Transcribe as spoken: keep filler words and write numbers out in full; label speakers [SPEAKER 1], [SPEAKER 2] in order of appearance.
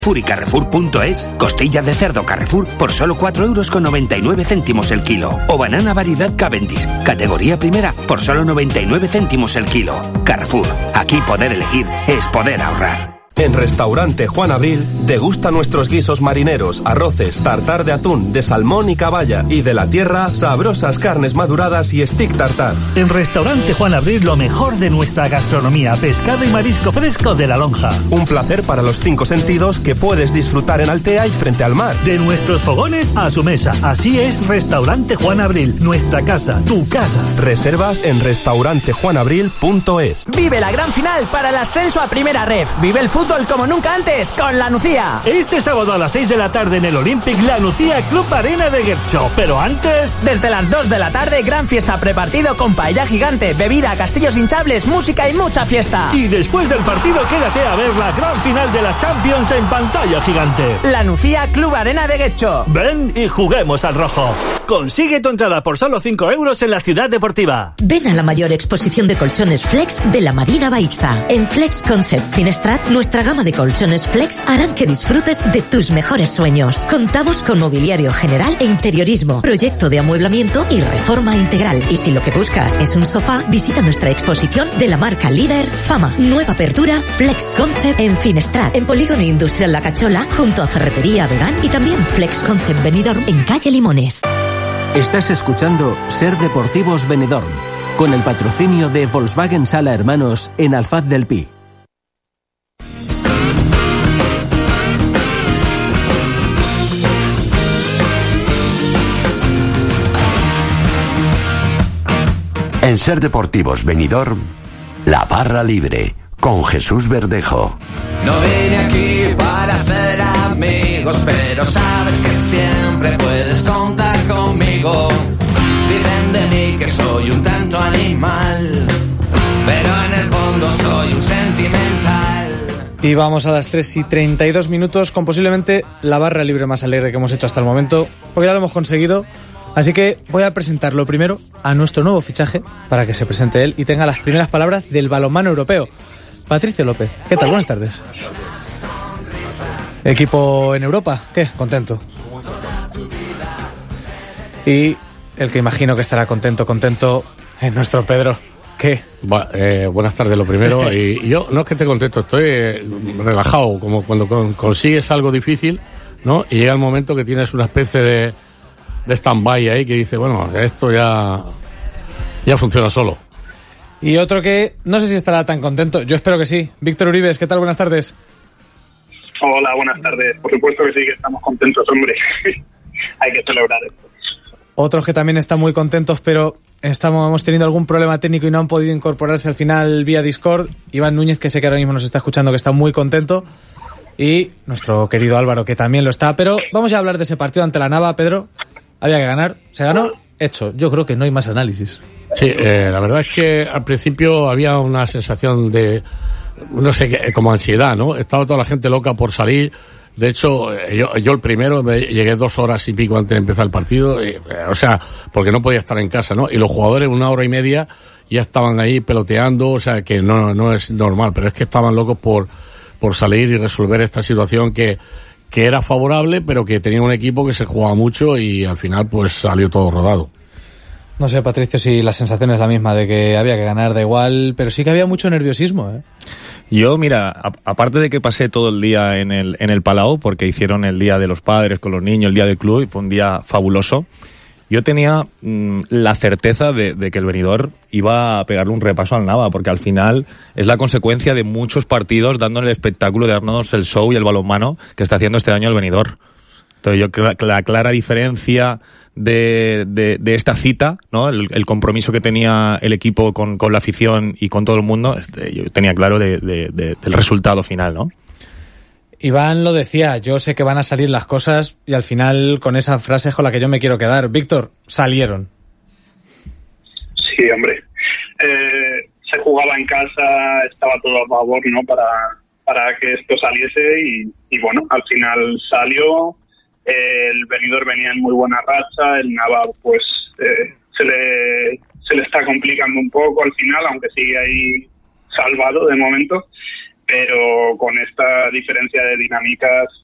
[SPEAKER 1] y Carrefour punto es. Costilla de cerdo Carrefour por solo cuatro euros con noventa y nueve céntimos el kilo. O banana variedad Cavendish, categoría primera, por solo noventa y nueve céntimos el kilo. Carrefour, aquí poder elegir es poder ahorrar.
[SPEAKER 2] En Restaurante Juan Abril, degusta nuestros guisos marineros, arroces, tartar de atún, de salmón y caballa. Y de la tierra, sabrosas carnes maduradas y stick tartar.
[SPEAKER 3] En Restaurante Juan Abril, lo mejor de nuestra gastronomía, pescado y marisco fresco de La Lonja.
[SPEAKER 2] Un placer para los cinco sentidos que puedes disfrutar en Altea y frente al mar.
[SPEAKER 3] De nuestros fogones a su mesa. Así es Restaurante Juan Abril, nuestra casa, tu casa.
[SPEAKER 2] Reservas en restaurante juan abril punto es.
[SPEAKER 4] Vive la gran final para el ascenso a Primera Ref. Vive el fútbol como nunca antes con La Nucía.
[SPEAKER 3] Este sábado a las seis de la tarde en el Olympic, La Nucía Club Arena de Guercho. Pero antes...
[SPEAKER 4] Desde las dos de la tarde, gran fiesta prepartido con paella gigante, bebida, castillos hinchables, música y mucha fiesta.
[SPEAKER 3] Y después del partido, quédate a ver la gran final de la Champions en pantalla gigante.
[SPEAKER 4] La Nucía Club Arena de Guercho.
[SPEAKER 3] Ven y juguemos al rojo. Consigue tu entrada por solo cinco euros en la Ciudad Deportiva.
[SPEAKER 5] Ven a la mayor exposición de colchones Flex de la Marina Baixa. En Flex Concept Finestrat, nuestra gama de colchones Flex harán que disfrutes de tus mejores sueños. Contamos con mobiliario general e interiorismo, proyecto de amueblamiento y reforma integral. Y si lo que buscas es un sofá, visita nuestra exposición de la marca líder Fama. Nueva apertura Flex Concept en Finestrat, en Polígono Industrial La Cachola, junto a Ferretería Vegan, y también Flex Concept Benidorm en calle Limones.
[SPEAKER 6] Estás escuchando Ser Deportivos Benidorm, con el patrocinio de Volkswagen Sala Hermanos en Alfaz del Pi.
[SPEAKER 7] En Ser Deportivos Benidorm, La Barra Libre, con Jesús Verdejo.
[SPEAKER 8] No vine aquí para hacer amigos, pero sabes que siempre puedes contar conmigo. Dicen de mí que soy un tanto animal, pero en el fondo soy un sentimental.
[SPEAKER 9] Y vamos a las tres y treinta y dos minutos con posiblemente la barra libre más alegre que hemos hecho hasta el momento, porque ya lo hemos conseguido. Así que voy a presentarlo primero a nuestro nuevo fichaje, para que se presente él y tenga las primeras palabras del balonmano europeo. Patricio López, ¿qué tal? Buenas tardes. Equipo en Europa, ¿qué? Contento. Y el que imagino que estará contento, contento, es nuestro Pedro. ¿Qué?
[SPEAKER 10] Bu- eh, buenas tardes, lo primero. Y, y yo no es que esté contento, estoy eh, relajado, como cuando con, consigues algo difícil, ¿no? Y llega el momento que tienes una especie de, de stand-by ahí que dice, bueno, esto ya, ya funciona solo.
[SPEAKER 9] Y otro que no sé si estará tan contento, yo espero que sí. Víctor Uribes, ¿qué tal? Buenas tardes.
[SPEAKER 11] Hola, buenas tardes. Por supuesto que sí, que estamos contentos, hombre. Hay que celebrar esto.
[SPEAKER 9] Otros que también están muy contentos, pero estamos, hemos tenido algún problema técnico y no han podido incorporarse al final vía Discord. Iván Núñez, que sé que ahora mismo nos está escuchando, que está muy contento. Y nuestro querido Álvaro, que también lo está. Pero vamos ya a hablar de ese partido ante la Nava, Pedro. Había que ganar. Se ganó. Hecho. Yo creo que no hay más análisis.
[SPEAKER 10] Sí, eh, la verdad es que al principio había una sensación de, no sé, como ansiedad, ¿no? Estaba toda la gente loca por salir. De hecho, yo, yo el primero me llegué dos horas y pico antes de empezar el partido, y, o sea, porque no podía estar en casa, ¿no? Y los jugadores una hora y media ya estaban ahí peloteando, o sea, que no, no es normal, pero es que estaban locos por, por salir y resolver esta situación que, que era favorable, pero que tenía un equipo que se jugaba mucho y al final pues salió todo rodado.
[SPEAKER 9] No sé, Patricio, si la sensación es la misma de que había que ganar, da igual, pero sí que había mucho nerviosismo, ¿eh?
[SPEAKER 12] Yo, mira, a, aparte de que pasé todo el día en el, en el Palau, porque hicieron el día de los padres con los niños, el día del club, y fue un día fabuloso, yo tenía mmm, la certeza de, de que el Benidorm iba a pegarle un repaso al Nava, porque al final es la consecuencia de muchos partidos dándole el espectáculo, de darnos el show y el balonmano que está haciendo este año el Benidorm. Entonces yo creo que la clara diferencia de, de, de esta cita, ¿no? El, el compromiso que tenía el equipo con, con la afición y con todo el mundo, este, yo tenía claro de, de, de, del resultado final, ¿no?
[SPEAKER 9] Iván lo decía, yo sé que van a salir las cosas y al final con esa frase es con la que yo me quiero quedar. Víctor, salieron.
[SPEAKER 11] Sí, hombre. Eh, se jugaba en casa, estaba todo a favor, ¿no? Para, para que esto saliese y, y bueno, al final salió. El Benidorm venía en muy buena racha, el Nava pues eh, se le se le está complicando un poco al final, aunque sigue ahí salvado de momento, pero con esta diferencia de dinámicas